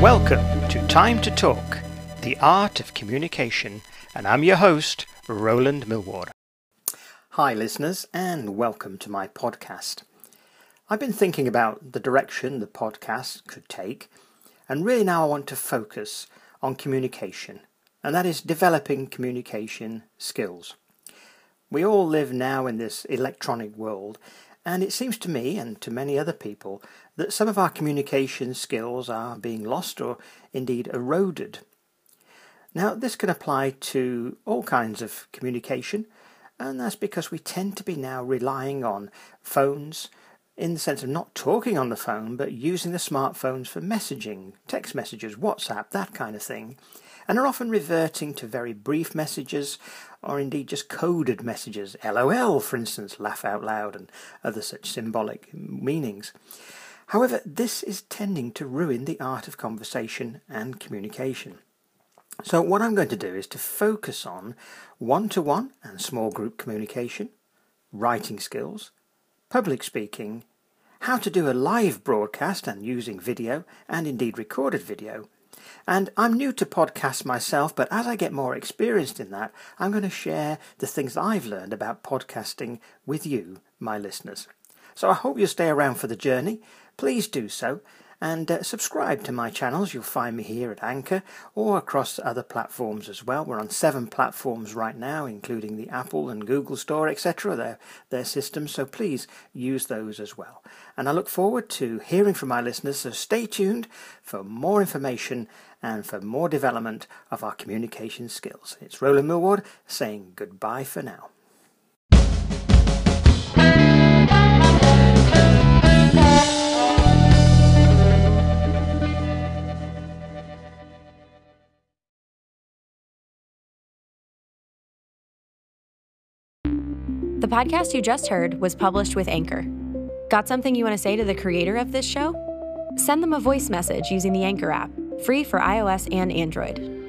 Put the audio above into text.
Welcome to Time to Talk, the art of communication, and I'm your host, Roland Millward. Hi listeners, and welcome to my podcast. I've been thinking about the direction the podcast could take, and really now I want to focus on communication, and that is developing communication skills. We all live now in this electronic world, and it seems to me and to many other people that some of our communication skills are being lost or indeed eroded. Now, this can apply to all kinds of communication, and that's because we tend to be now relying on phones in the sense of not talking on the phone, but using the smartphones for messaging, text messages, WhatsApp, that kind of thing, and are often reverting to very brief messages or indeed just coded messages, LOL for instance, laugh out loud, and other such symbolic meanings. However, this is tending to ruin the art of conversation and communication. So what I'm going to do is to focus on one-to-one and small group communication, writing skills, public speaking, how to do a live broadcast and using video and indeed recorded video. And I'm new to podcasts myself, but as I get more experienced in that, I'm going to share the things that I've learned about podcasting with you, my listeners. So I hope you'll stay around for the journey. Please do so, and subscribe to my channels. You'll find me here at Anchor or across other platforms as well. We're on 7 platforms right now, including the Apple and Google Store, etc., their systems, so please use those as well. And I look forward to hearing from my listeners, so stay tuned for more information and for more development of our communication skills. It's Roland Millward saying goodbye for now. The podcast you just heard was published with Anchor. Got something you want to say to the creator of this show? Send them a voice message using the Anchor app, free for iOS and Android.